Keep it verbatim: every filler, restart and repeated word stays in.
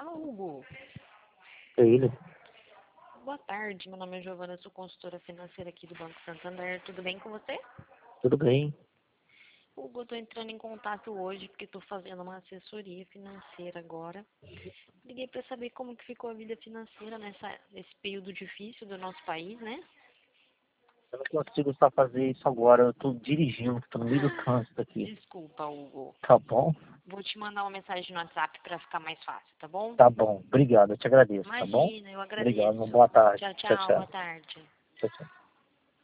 Alô, Hugo. É ele. Boa tarde, meu nome é Giovana, sou consultora financeira aqui do Banco Santander. Tudo bem com você? Tudo bem. Hugo, eu estou entrando em contato hoje porque estou fazendo uma assessoria financeira agora. Liguei para saber como que ficou a vida financeira nessa, nesse período difícil do nosso país, né? Eu não consigo só fazer isso agora. Eu tô dirigindo, tô no meio do Ah, trânsito aqui. desculpa, Hugo. Tá bom? Vou te mandar uma mensagem no WhatsApp para ficar mais fácil, tá bom? Tá bom. Obrigado. Eu te agradeço, tá bom? Imagina, eu Obrigado. agradeço. Boa tarde. Tchau, Tchau, tchau, tchau. boa tarde. Tchau, tchau.